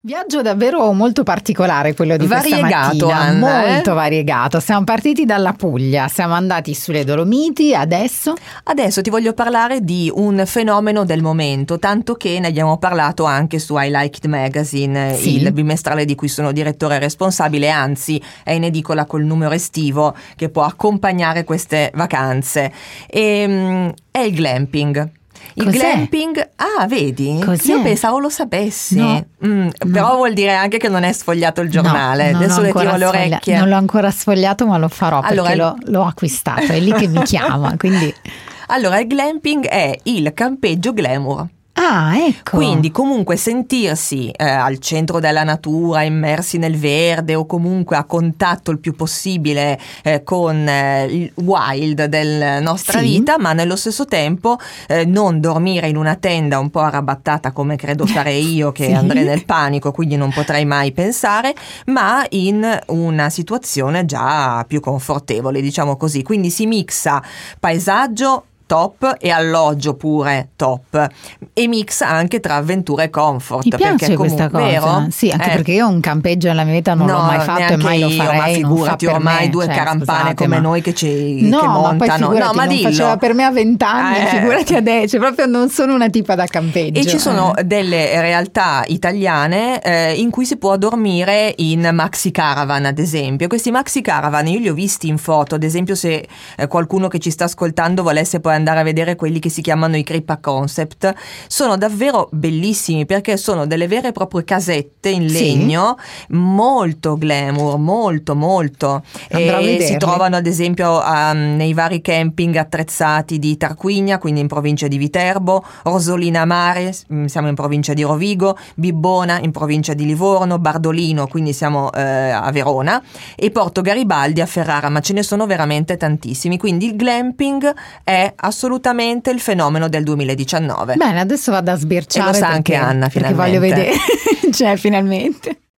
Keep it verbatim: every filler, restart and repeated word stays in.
Viaggio davvero molto particolare quello di variegato, questa mattina, Anna, molto eh? variegato. Siamo partiti dalla Puglia, siamo andati sulle Dolomiti, adesso? Adesso ti voglio parlare di un fenomeno del momento, tanto che ne abbiamo parlato anche su I Like It Magazine, Sì. il bimestrale di cui sono direttore responsabile, anzi è in edicola col numero estivo che può accompagnare queste vacanze. E, mm, è il glamping. Il Cos'è? glamping, ah vedi? Cos'è? Io pensavo lo sapessi. No. Mm, No. Però vuol dire anche che non è sfogliato il giornale. No, non Adesso l'ho le tiro ancora le sfoglia- orecchie. Non l'ho ancora sfogliato, ma lo farò Allora, perché il- l'ho, l'ho acquistato, è lì che mi chiama, quindi... Allora, il glamping è il campeggio glamour. Ah, ecco. Quindi comunque sentirsi eh, al centro della natura, immersi nel verde o comunque a contatto il più possibile eh, con eh, il wild della nostra Sì. vita, ma nello stesso tempo eh, non dormire in una tenda un po' arrabattata come credo fare io, che Sì. andrei nel panico, quindi non potrei mai pensare, ma in una situazione già più confortevole, diciamo così. Quindi si mixa paesaggio top e alloggio pure top, e mix anche tra avventura e comfort. Mi piace perché questa comunque, cosa, vero? sì, anche Eh, perché io un campeggio nella mia vita non no, l'ho mai fatto e neanche mai lo io, farei. ma non figurati fa per ormai me, due cioè, carampane scusate, come ma- noi che ci no, che ma poi montano. figurati, No, ma non dillo. faceva per me a vent'anni, Eh. figurati adesso, proprio non sono una tipa da campeggio. E ci sono eh. delle realtà italiane eh, in cui si può dormire in maxi caravan, ad esempio. Questi maxi caravan io li ho visti in foto, ad esempio se eh, qualcuno che ci sta ascoltando volesse poi andare a vedere quelli che si chiamano i Crippa Concept, sono davvero bellissimi perché sono delle vere e proprie casette in Sì. legno, molto glamour, molto molto. Andrò a E si vederli. trovano ad esempio um, nei vari camping attrezzati di Tarquinia, quindi in provincia di Viterbo, Rosolina Mare, mm, siamo in provincia di Rovigo, Bibbona in provincia di Livorno, Bardolino, quindi siamo eh, a Verona, e Porto Garibaldi a Ferrara, ma ce ne sono veramente tantissimi. Quindi il glamping è assolutamente il fenomeno del duemiladiciannove. Bene, adesso vado a sbirciare E lo sa perché, anche Anna, perché voglio finalmente. vedere, cioè finalmente.